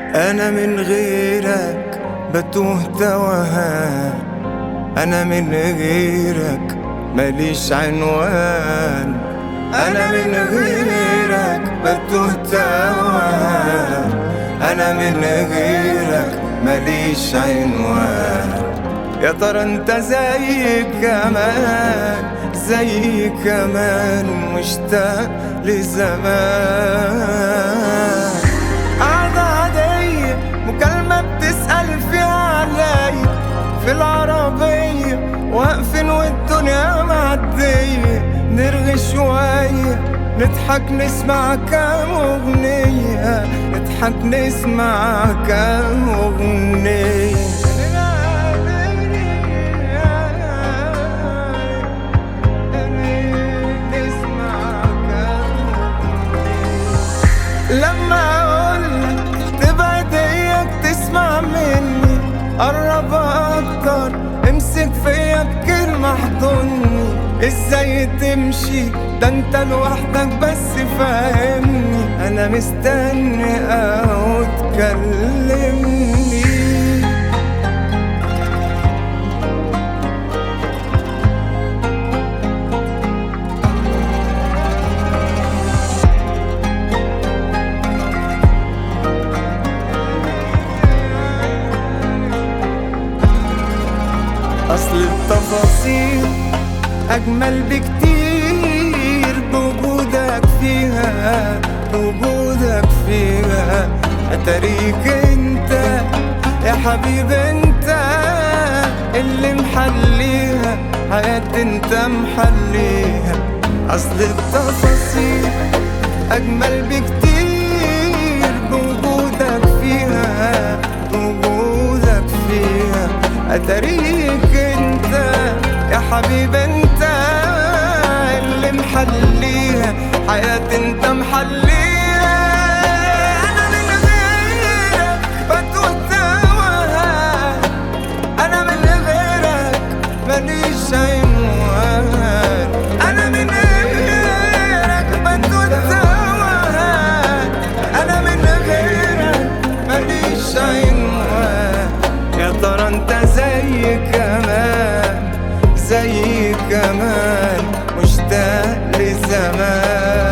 أنا من غيرك بتوه توهان، أنا من غيرك ماليش عنوان، أنا من غيرك بتوه توهان، أنا من غيرك ماليش عنوان. يا ترى انت زي كمان، زي كمان مشتاق لزمان. قعدة عادية مكالمة بتسأل فيها علي، في العربية واقفين والدنيا معدية، نرغي شوية نضحك نسمع كام أغنية، نضحك نسمع كام أغنية. لما اقولك تبعد اياك تسمع مني، قرب اكتر امسك فيا بكلمة احضني. ازاي تمشي ده انت لوحدك بس فاهمني، انا مستني او تكلمني. أصل التفاصيل أجمل بكتير بوجودك فيها، بوجودك فيها. أتاريك أنت يا حبيب أنت اللي محليها حياتي، أنت محليها. أصل التفاصيل أجمل بكتير بوجودك فيها، بوجودك فيها. أتاريك أنت يا حبيب أنت اللي محليها حياتي، أنت محليها. أنا من غيرك بتوه توهان، أنا من غيرك ماليش عنوان، أنا من غيرك بتوه توهان، أنا من غيرك ماليش عنوان. يا ترى انت زي كمان، زي كمان مشتاق لزمان.